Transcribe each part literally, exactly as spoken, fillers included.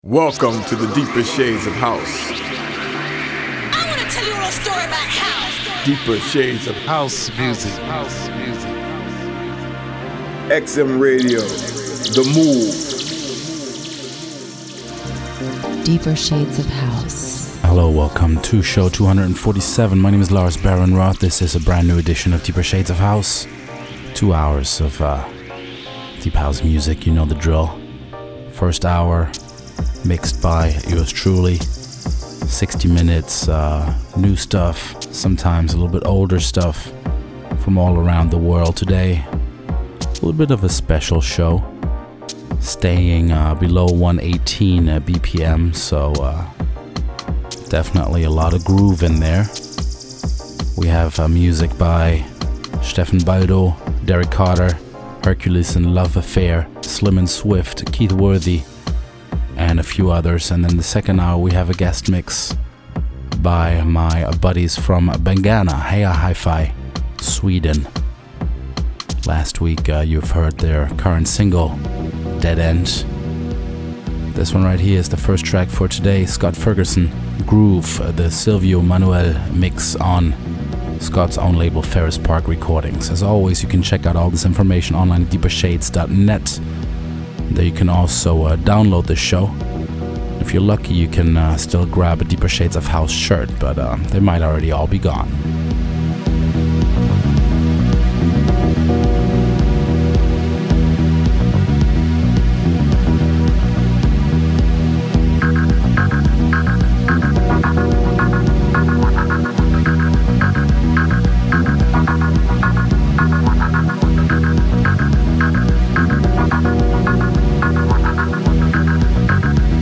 Welcome to the deeper shades of house. I want to tell you a little story about house. Deeper shades of house music. House music. X M Radio, The Move. Deeper shades of house. Hello, welcome to show two forty-seven. My name is Lars Baron-Roth. This is a brand new edition of Deeper Shades of House. Two hours of uh, deep house music, you know the drill. First hour, mixed by yours truly. sixty minutes, uh, new stuff, sometimes a little bit older stuff from all around the world today. A little bit of a special show, staying uh, below one eighteen uh, B P M, so uh, definitely a lot of groove in there. We have uh, music by Stefan Baldo, Derek Carter, Hercules and Love Affair, Slim and Swift, Keith Worthy, and a few others. And then the second hour we have a guest mix by my buddies from Bangana, Heya Hi-Fi, Sweden. Last week uh, you've heard their current single, Dead End. This one right here is the first track for today, Scott Ferguson, Groove, the Silvio Manuel mix on Scott's own label Ferris Park Recordings. As always, you can check out all this information online at deeper shades dot net. There you can also uh, download the show. If you're lucky, you can uh, still grab a Deeper Shades of House shirt, but uh, they might already all be gone.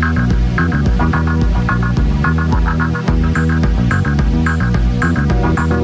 We'll be right back.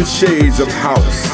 shades of house.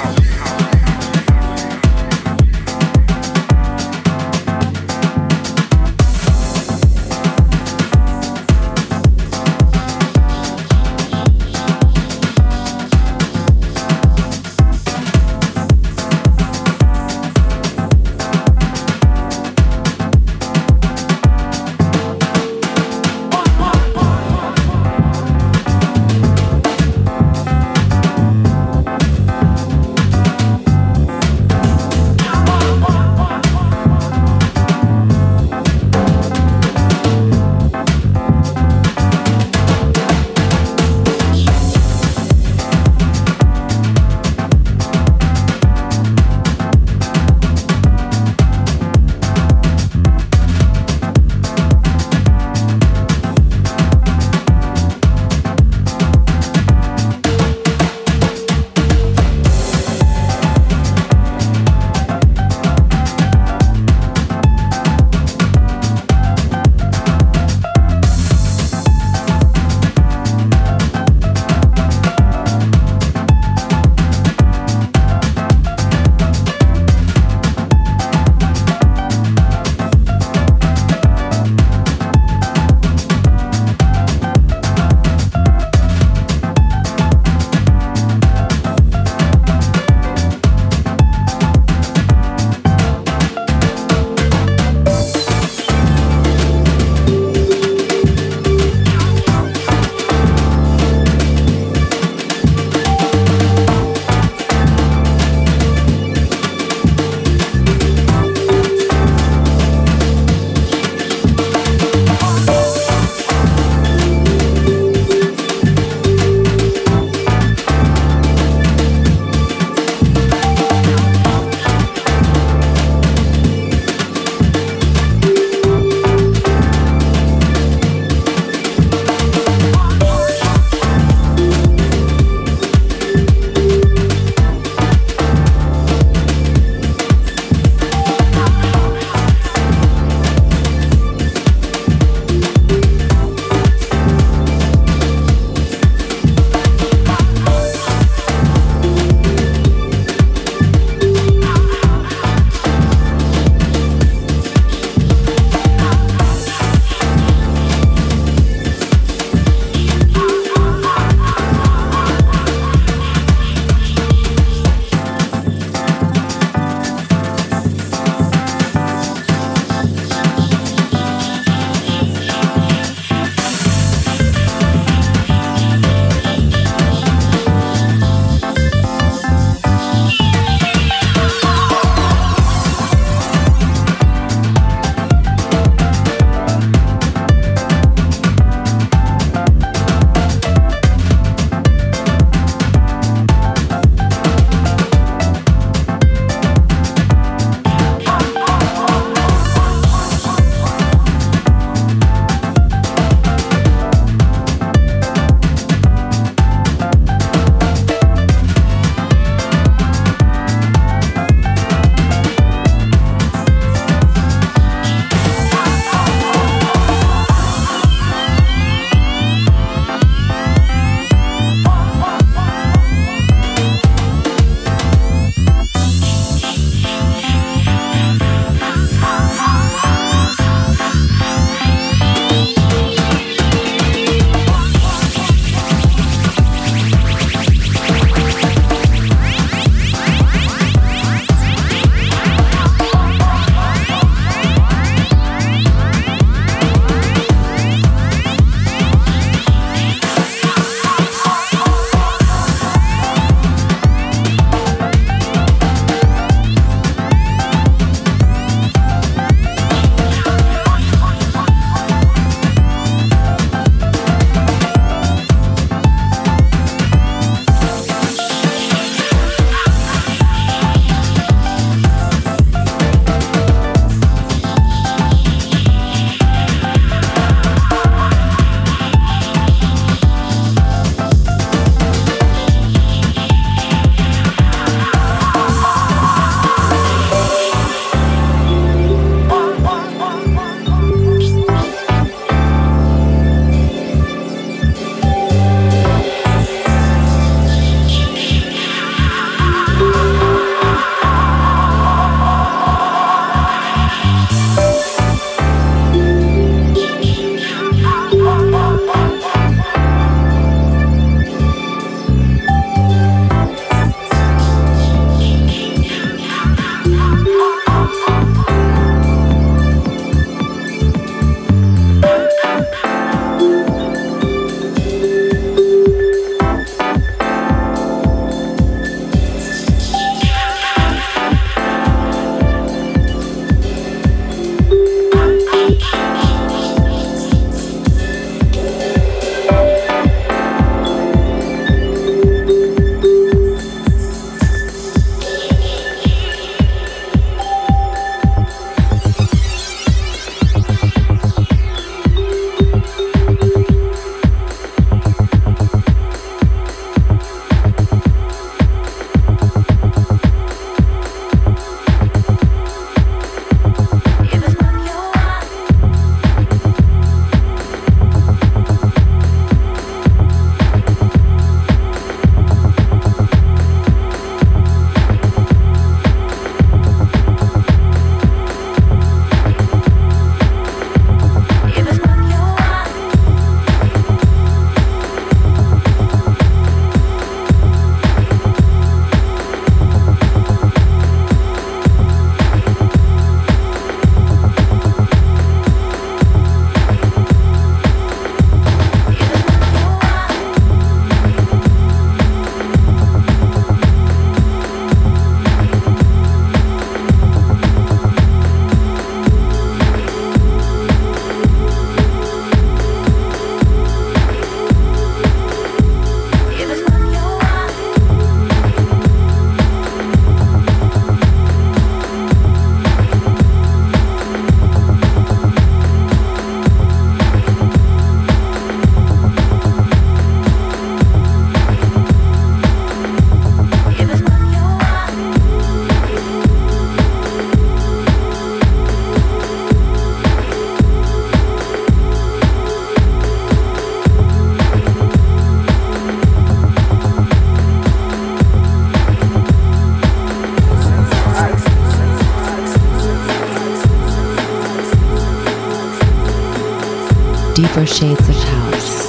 Deeper Shades of House.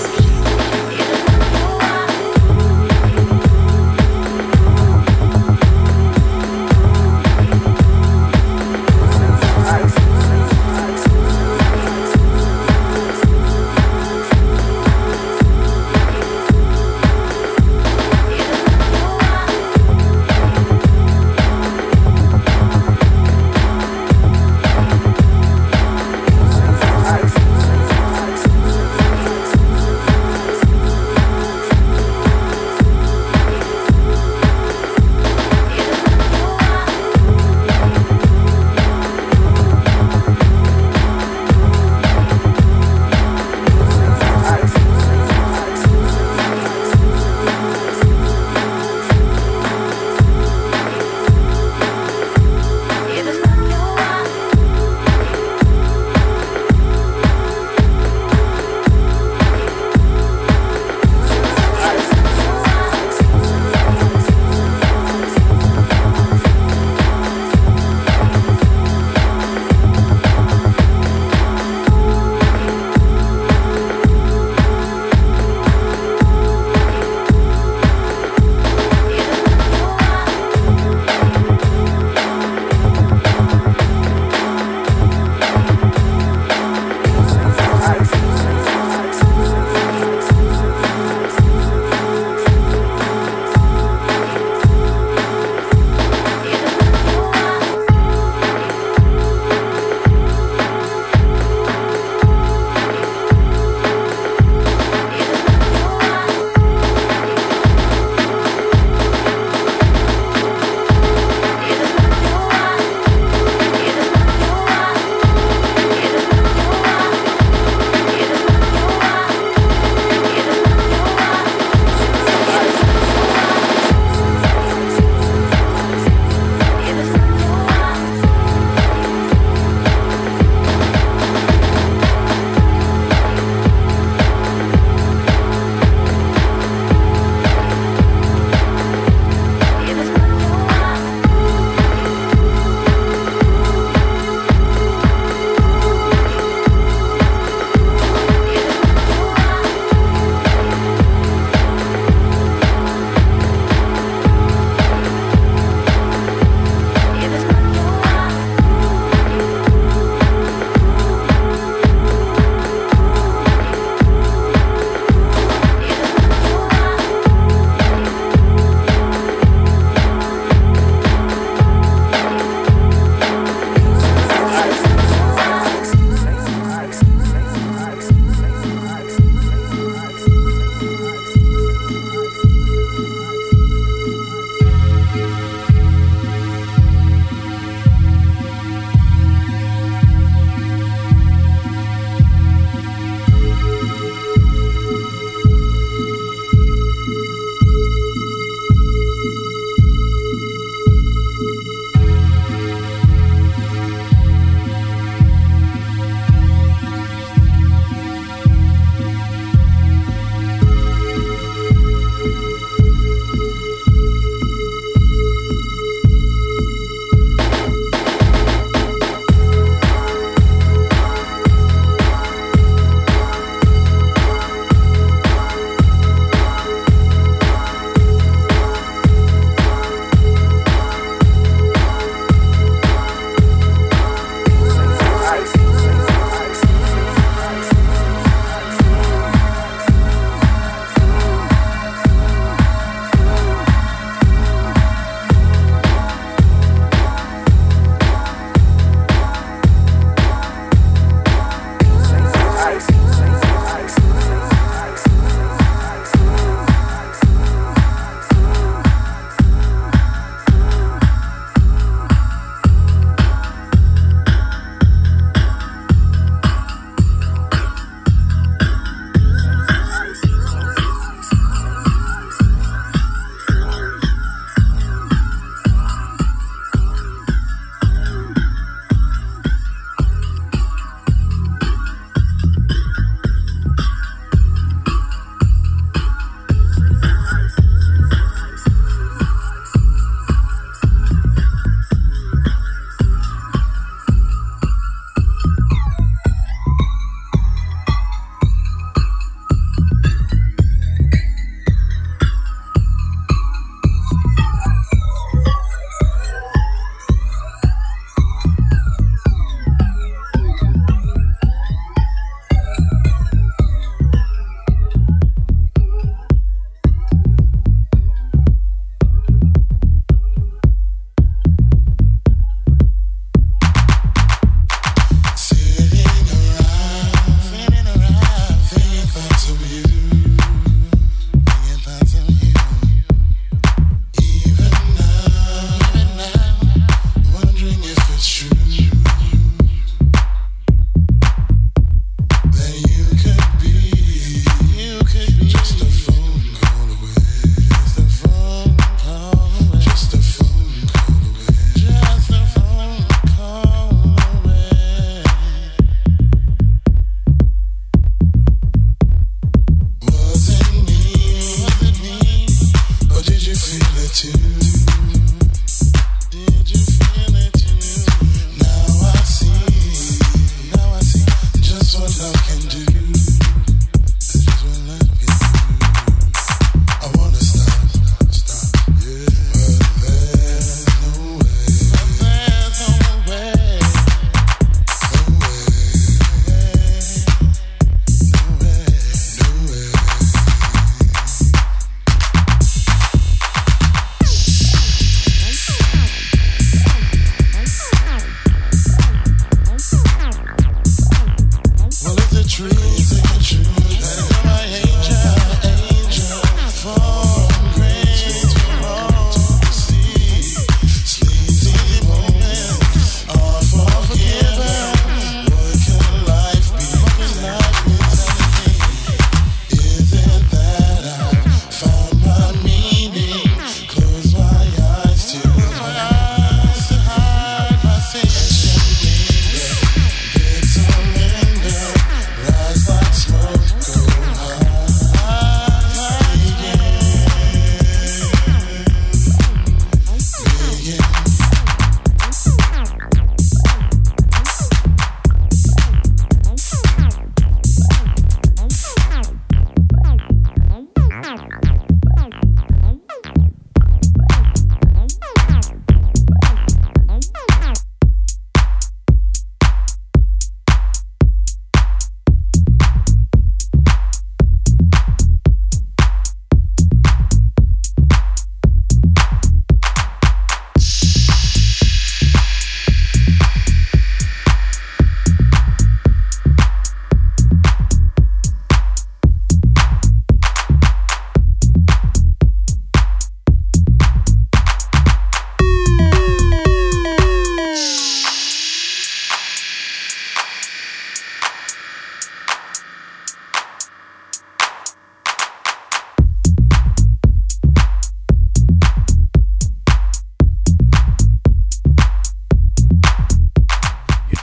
Ice.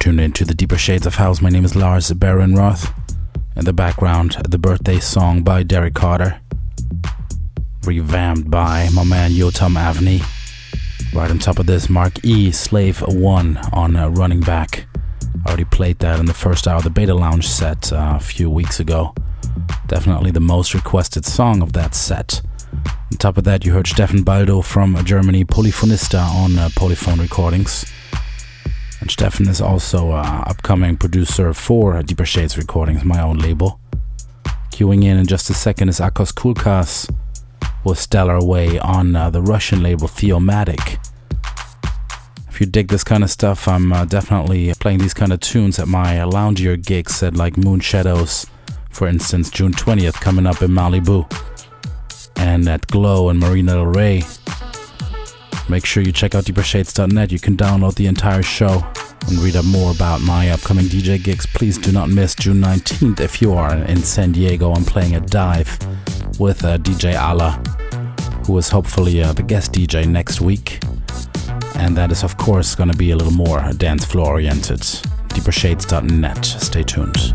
Tuned into the deeper shades of house. My name is Lars Behrenroth. In the background, the birthday song by Derrick Carter, revamped by my man Yotam Avni. Right on top of this, Mark E, Slave One on uh, Running Back. I already played that in the first hour of the Beta Lounge set uh, a few weeks ago. Definitely the most requested song of that set. On top of that, you heard Steffen Baldo from Germany, Polyphonista on uh, Polyphone Recordings. And Steffen is also an uh, upcoming producer for uh, Deeper Shades Recordings, my own label. Queuing in in just a second is Akos Kulkas with Stellar Way on uh, the Russian label Theomatic. If you dig this kind of stuff, I'm uh, definitely playing these kind of tunes at my uh, loungier gigs at like Moon Shadows, for instance, June twentieth coming up in Malibu. And at Glow in Marina del Rey. Make sure you check out deeper shades dot net. You can download the entire show and read up more about my upcoming D J gigs. Please do not miss June nineteenth if you are in San Diego. I'm playing a dive with uh, D J Ala, who is hopefully uh, the guest D J next week. And that is, of course, going to be a little more dance floor oriented. deeper shades dot net. Stay tuned.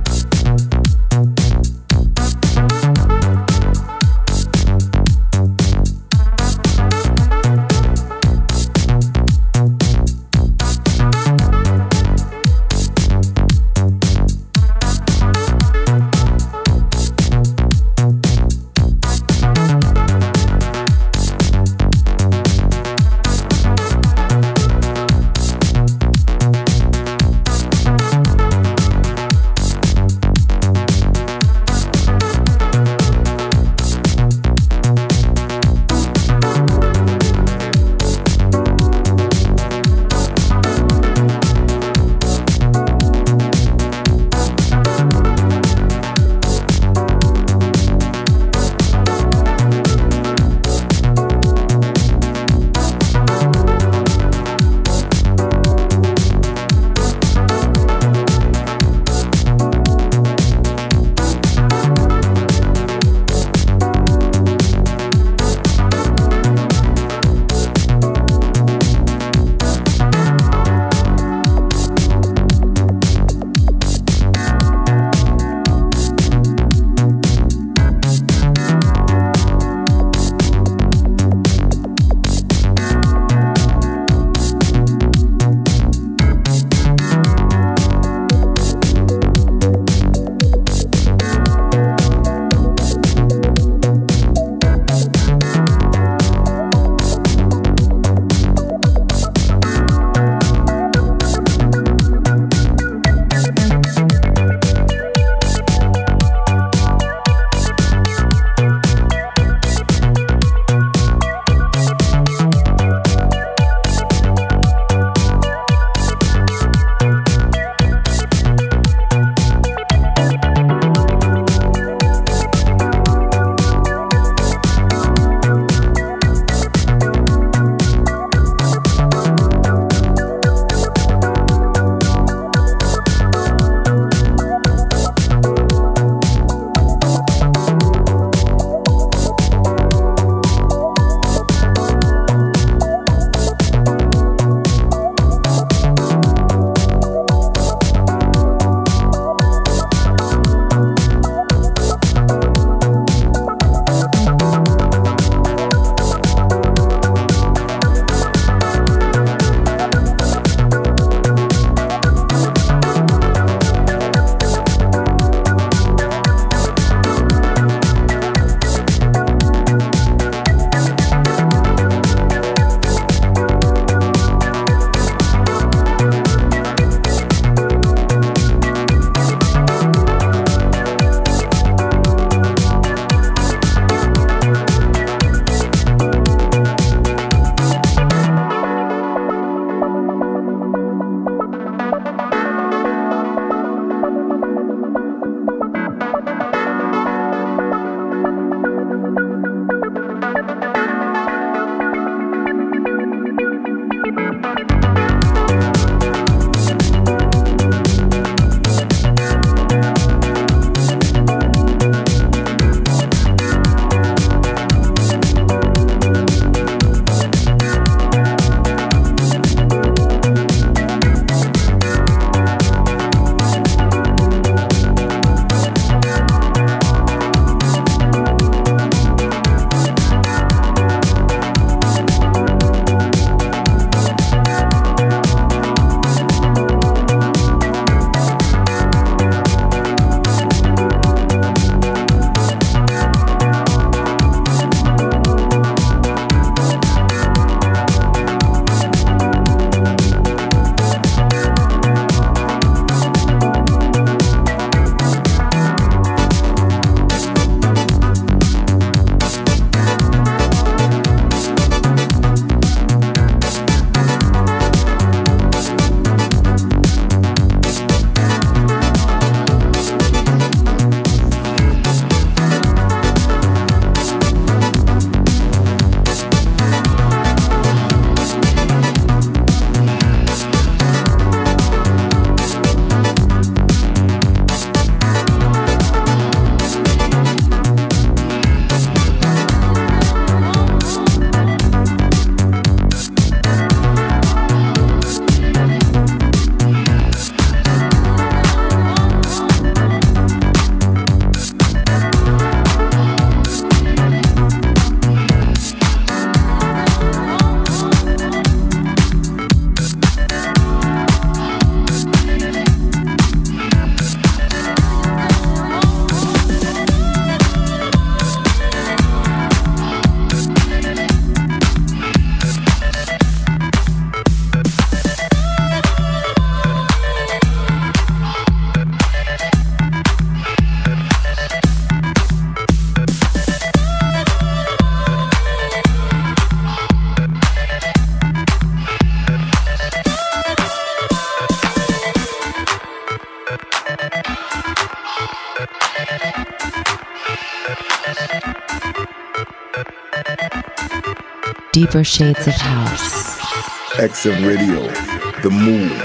Deeper Shades of House. X M Radio, The Move.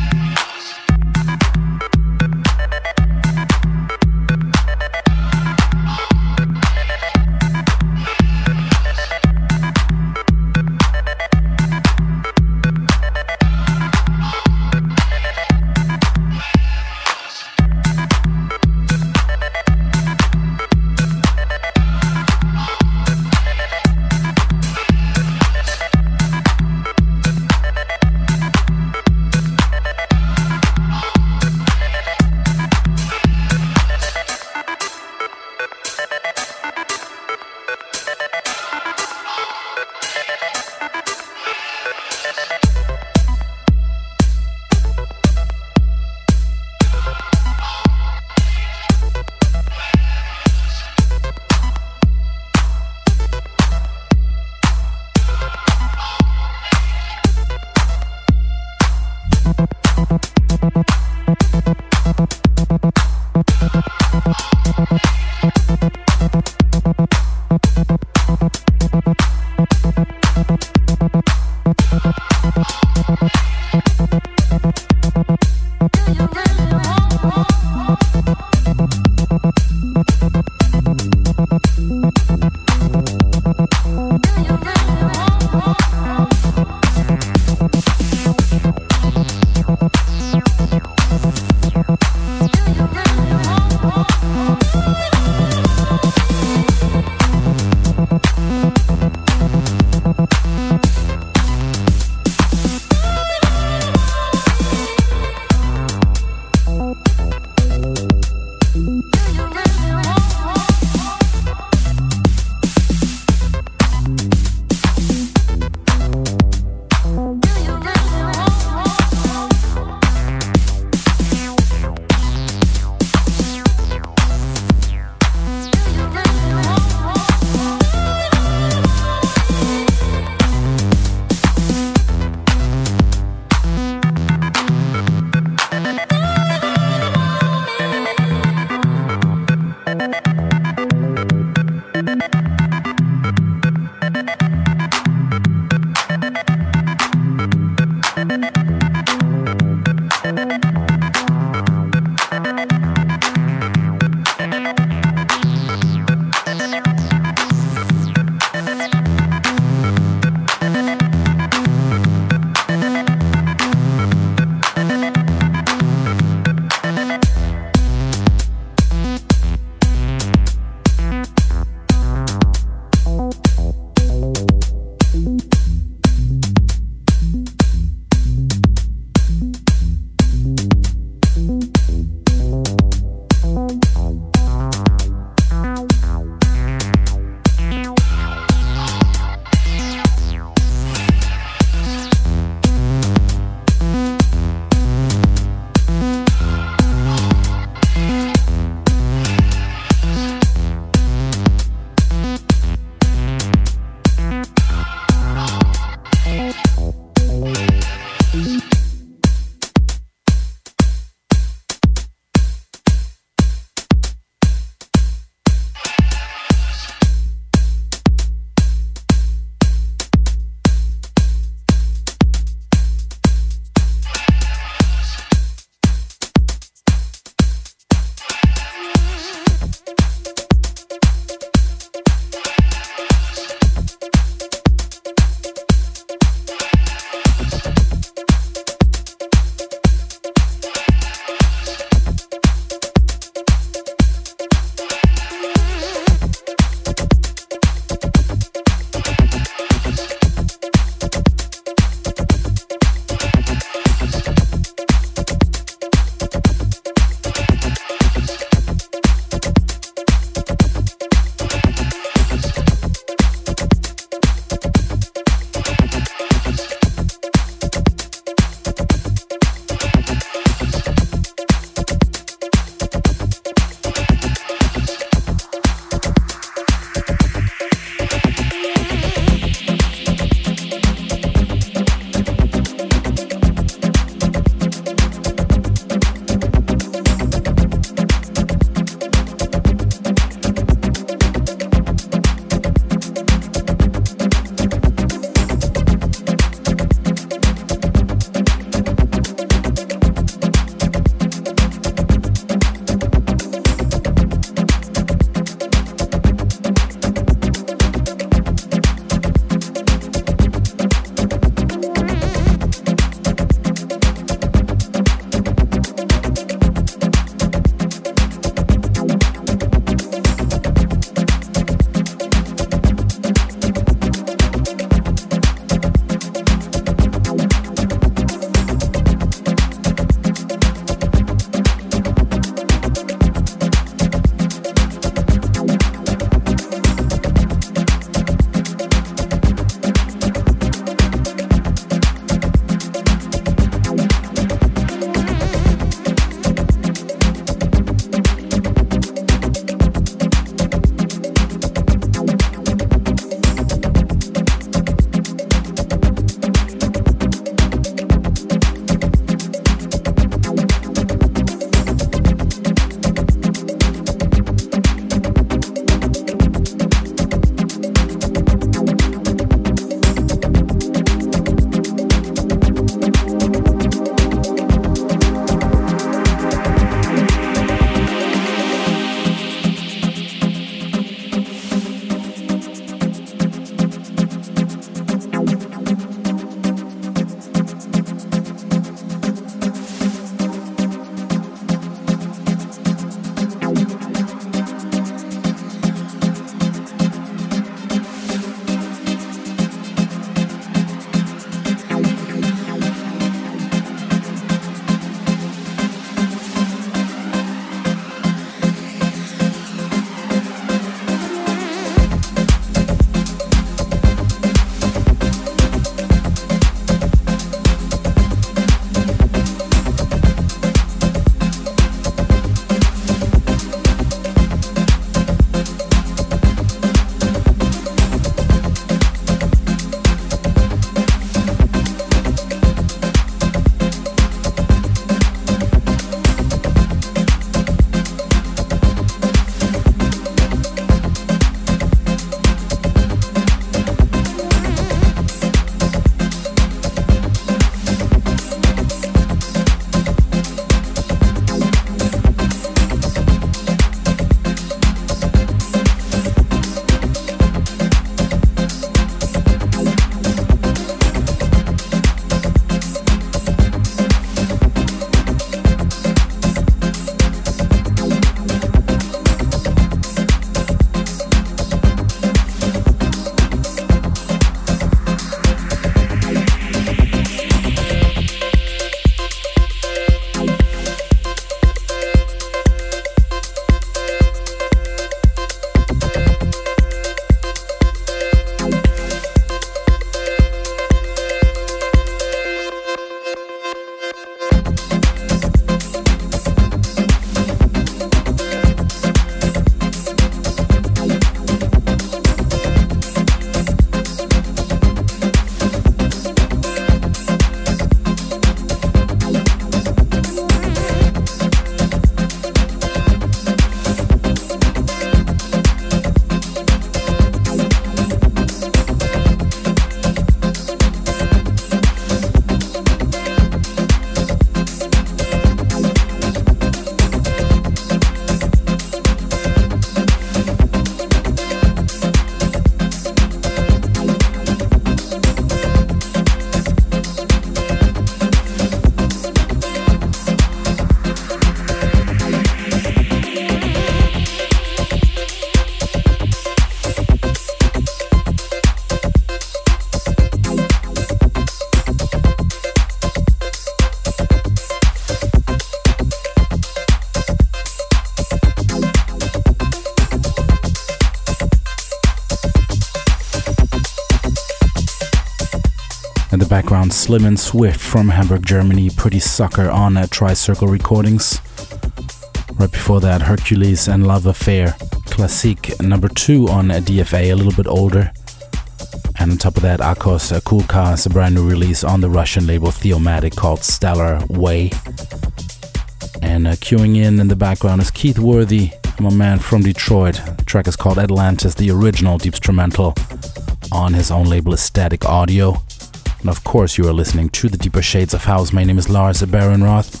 background, Slim and Swift from Hamburg, Germany, Pretty Sucker on uh, Tricircle Recordings. Right before that, Hercules and Love Affair, Classique number two on uh, D F A, a little bit older. And on top of that, Akos uh, Kulka is a brand new release on the Russian label Theomatic called Stellar Way. And uh, queuing in in the background is Keith Worthy, my man from Detroit. The track is called Atlantis, the original deep instrumental on his own label Static Audio. And of course you are listening to the Deeper Shades of House. My name is Lars Barenroth.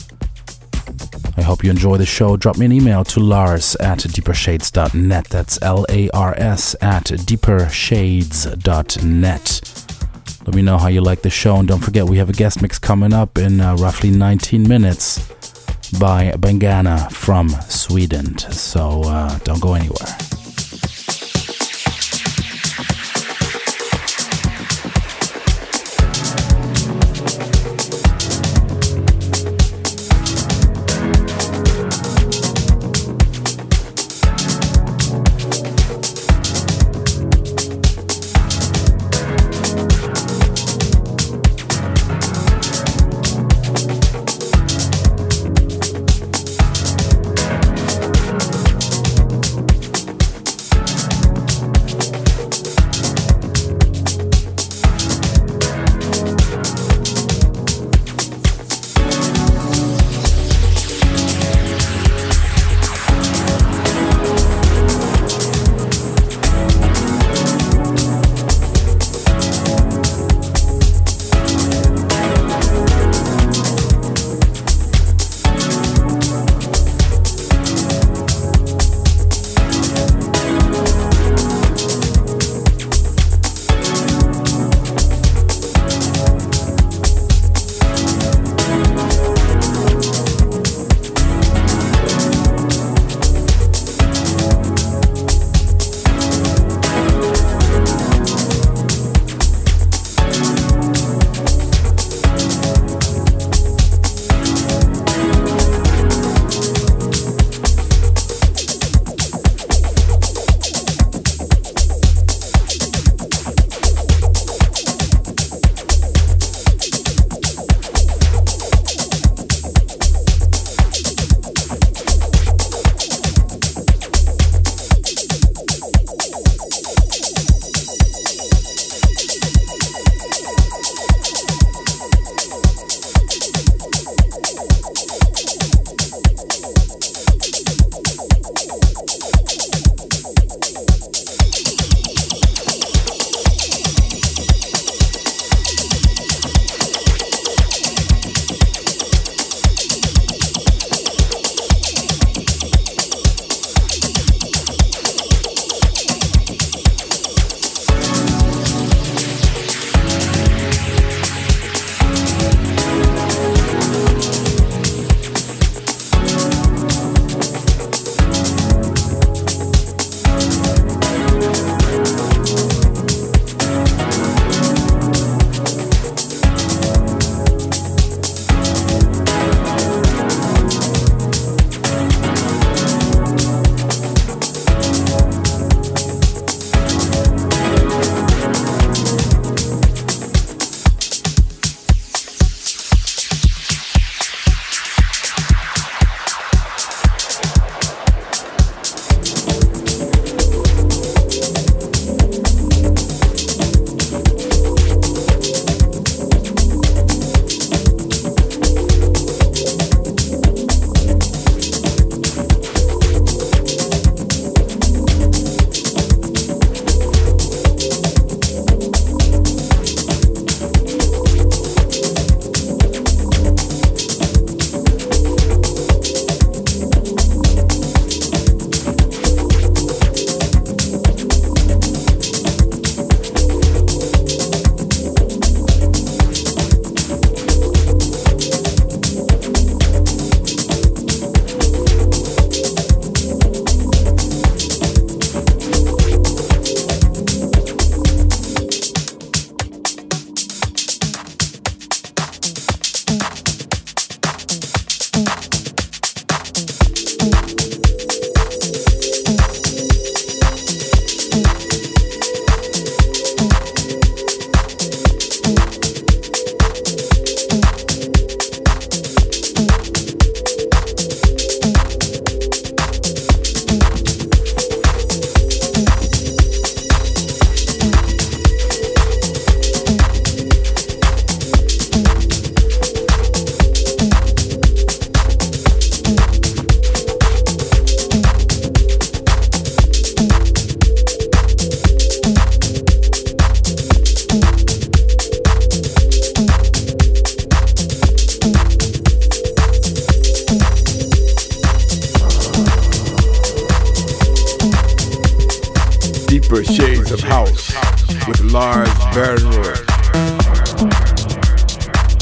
I hope you enjoy the show. Drop me an email to lars at deepershades dot net. That's L A R S at deepershades dot net. Let me know how you like the show. And don't forget, we have a guest mix coming up in uh, roughly nineteen minutes by Bangana from Sweden. So uh, don't go anywhere.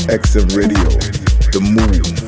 X M Radio, The Move.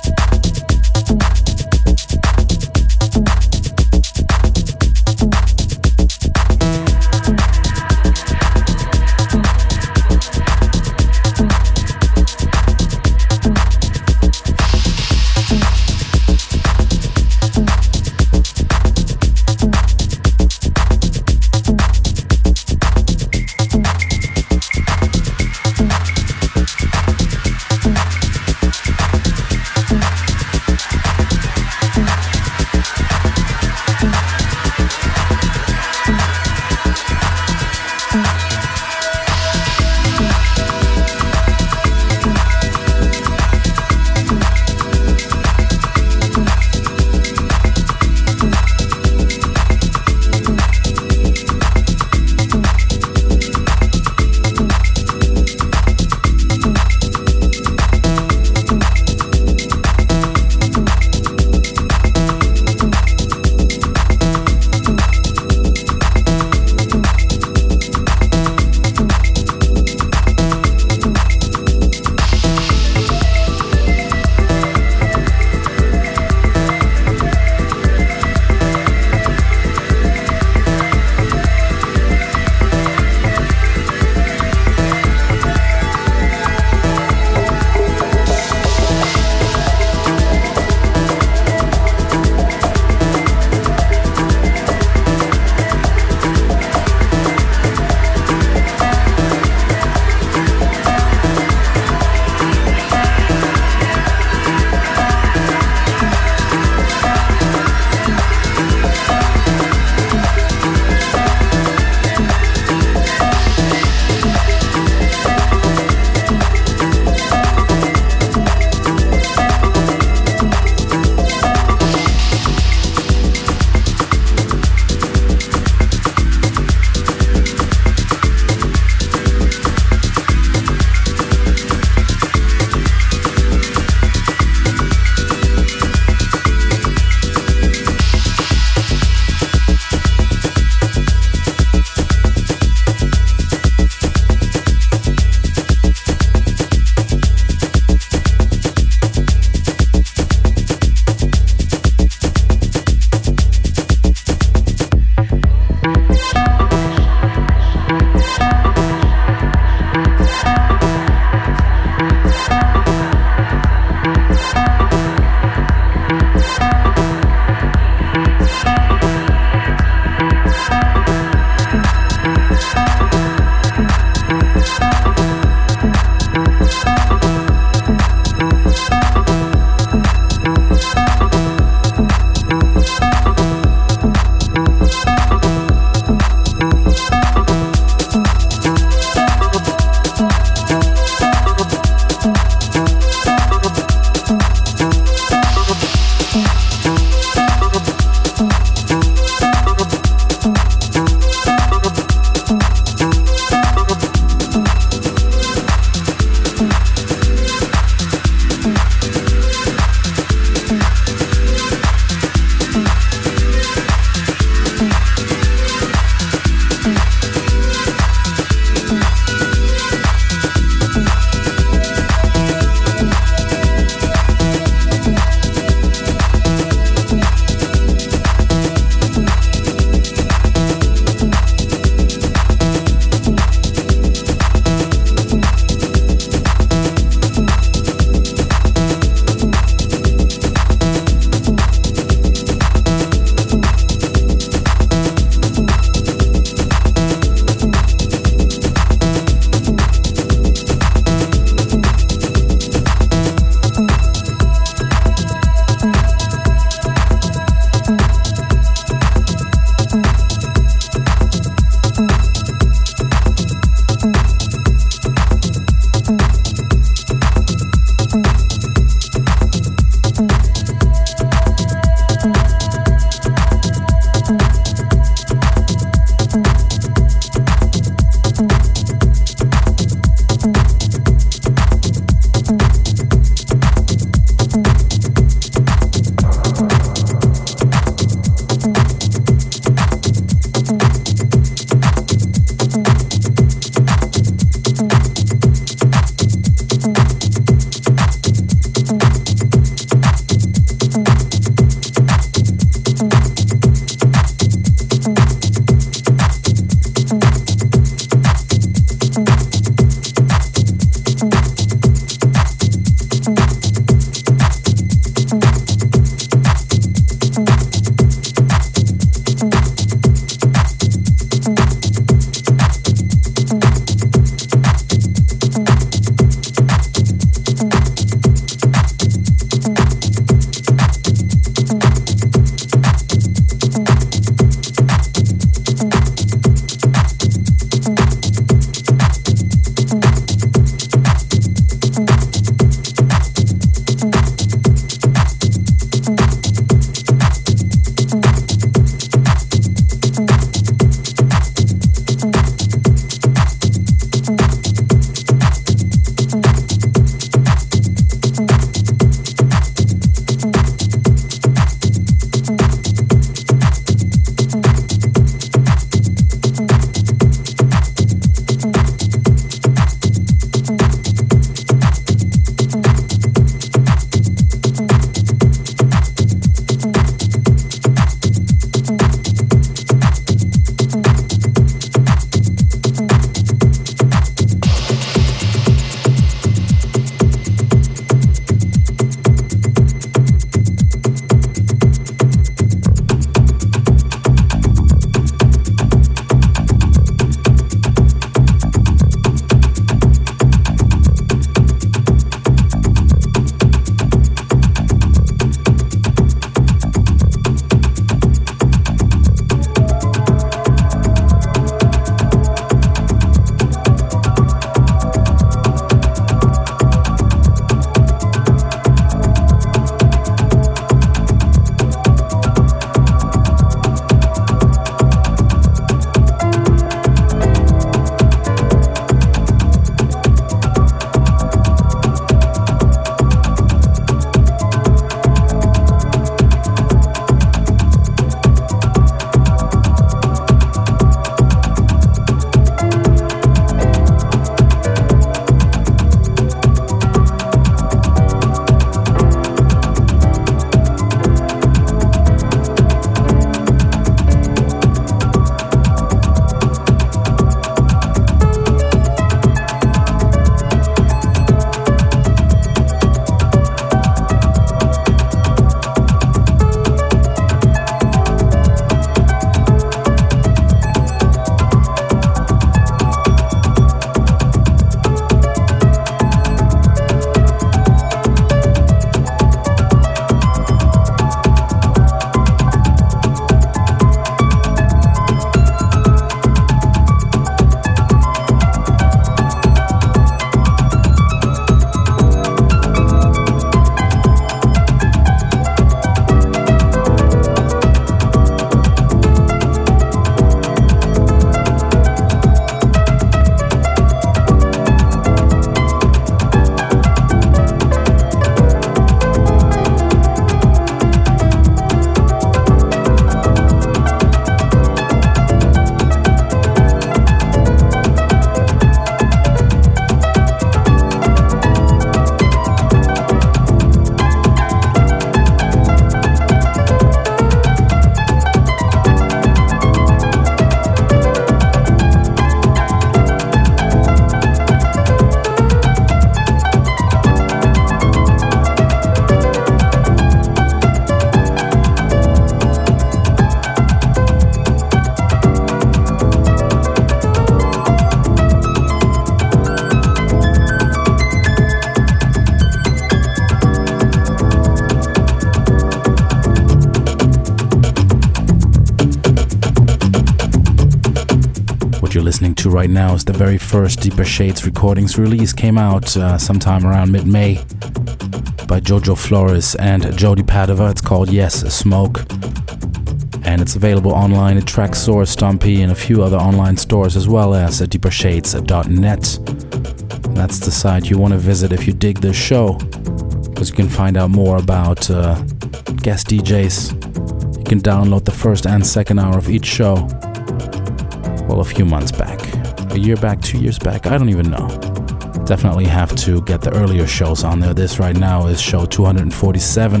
listening to right now is the very first Deeper Shades Recordings release. Came out uh, sometime around mid-May by Jojo Flores and Jody Padova. It's called Yes Smoke, and it's available online at Traxsource, Stompy, and a few other online stores, as well as at deeper shades dot net. That's the site you want to visit if you dig this show, because you can find out more about uh, guest D Js. You can download the first and second hour of each show. Well, a few months back, a year back, two years back, I don't even know. Definitely have to get the earlier shows on there. This right now is show two hundred forty-seven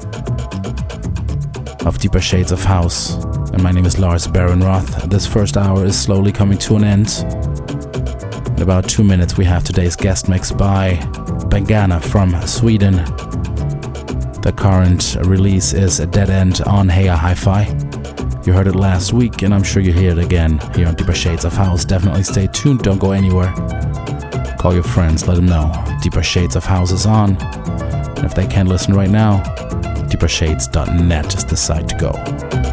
of Deeper Shades of House, and my name is Lars Barenroth. This first hour is slowly coming to an end. In about two minutes we have today's guest mix by Bengana from Sweden. The current release is Dead End on Heya Hi-Fi. You heard it last week, and I'm sure you hear it again here on Deeper Shades of House. Definitely stay tuned, don't go anywhere. Call your friends, let them know Deeper Shades of House is on. And if they can't listen right now, deeper shades dot net is the site to go.